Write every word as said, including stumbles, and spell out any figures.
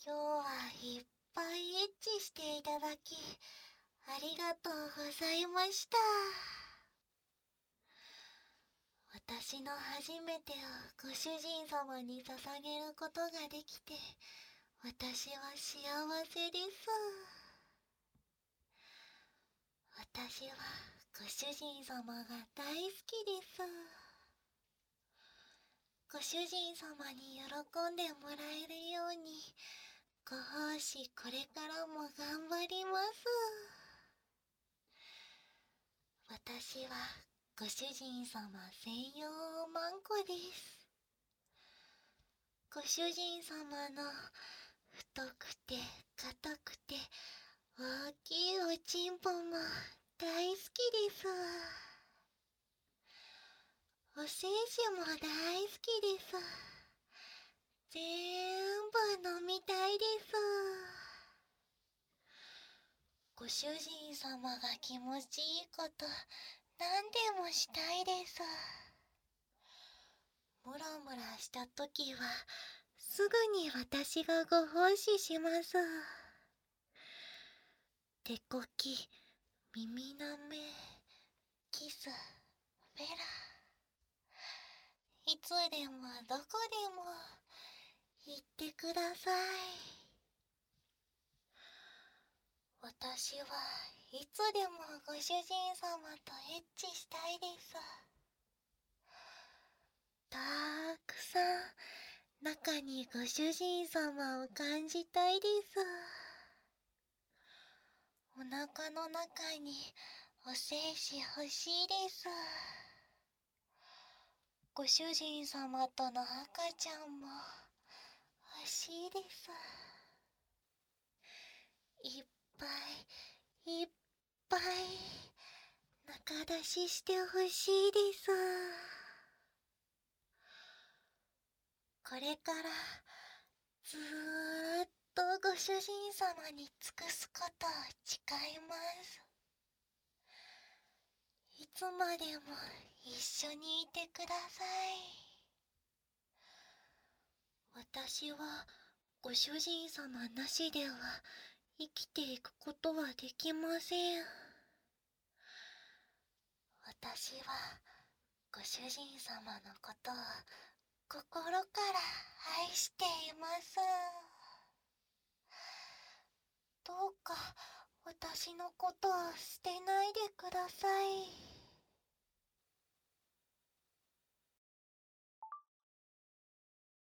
今日はいっぱいエッチしていただき、ありがとうございました。私の初めてをご主人様に捧げることができて、私は幸せです。私はご主人様が大好きです。ご主人様に喜んでもらえるように、ご奉仕これからも頑張ります。私はご主人様専用マンコです。ご主人様の太くて硬くて大きいおちんぽも大好きです。お精子も大好きです。全部飲みたいです。ご主人様が気持ちいいこと何でもしたいです。ムラムラしたときはすぐに私がご奉仕します。手こき、耳なめ、キス、ベラ。いつでもどこでも言ってください。私はいつでもご主人様とエッチしたいです。たくさん中にご主人様を感じたいです。お腹の中にお精子欲しいです。ご主人様との赤ちゃんも欲しいです。いっぱいいっぱい中出ししてほしいです。これからずーっとご主人様に尽くすことを誓います。いつまでも一緒にいてください。私はご主人様なしでは生きていくことはできません。私はご主人様のことを心から愛しています。どうか私のことを捨てないでください。